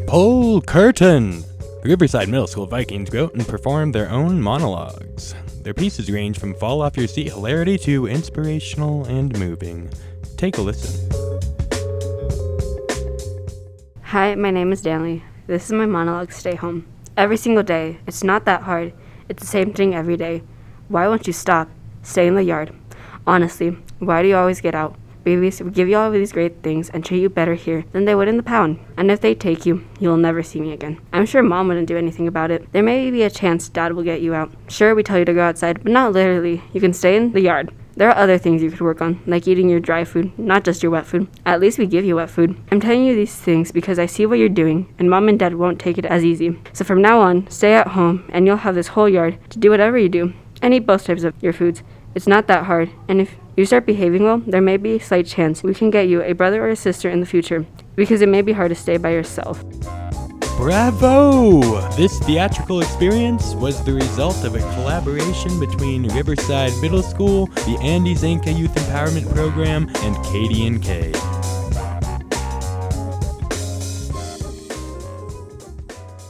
Pull curtain! The Riverside Middle School Vikings go out and perform their own monologues. Their pieces range from fall off your seat hilarity to inspirational and moving. Take a listen. Hi, my name is Danley. This is my monologue, Stay Home. Every single day. It's not that hard. It's the same thing every day. Why won't you stop? Stay in the yard. Honestly, why do you always get out? Babies would give you all of these great things and treat you better here than they would in the pound. And if they take you, you'll never see me again. I'm sure Mom wouldn't do anything about it. There may be a chance Dad will get you out. Sure, we tell you to go outside, but not literally. You can stay in the yard. There are other things you could work on, like eating your dry food, not just your wet food. At least we give you wet food. I'm telling you these things because I see what you're doing, and Mom and Dad won't take it as easy. So from now on, stay at home, and you'll have this whole yard to do whatever you do. And eat both types of your foods. It's not that hard, and if you start behaving well, there may be a slight chance we can get you a brother or a sister in the future, because it may be hard to stay by yourself. Bravo! This theatrical experience was the result of a collaboration between Riverside Middle School, the Andy Zanka Youth Empowerment Program, and Katie and Kay.